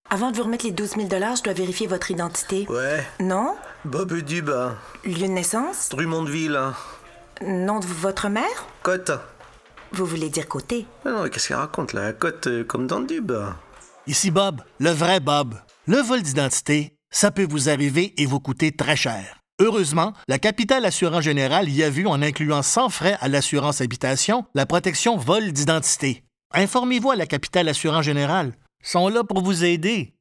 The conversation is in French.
Avant de vous remettre les 12 000 $, je dois vérifier votre identité. Ouais. Non? Bob Dubin. Lieu de naissance? Drummondville. Hein. Nom de votre mère? Côte. Vous voulez dire côté? Ah non, qu'est-ce qu'elle raconte, là? Côte comme dans le Dub. Ici Bob, le vrai Bob. Le vol d'identité, ça peut vous arriver et vous coûter très cher. Heureusement, la Capitale Assurance Générale y a vu, en incluant sans frais à l'assurance habitation, la protection vol d'identité. Informez-vous à la Capitale Assurance Générale. Ils sont là pour vous aider.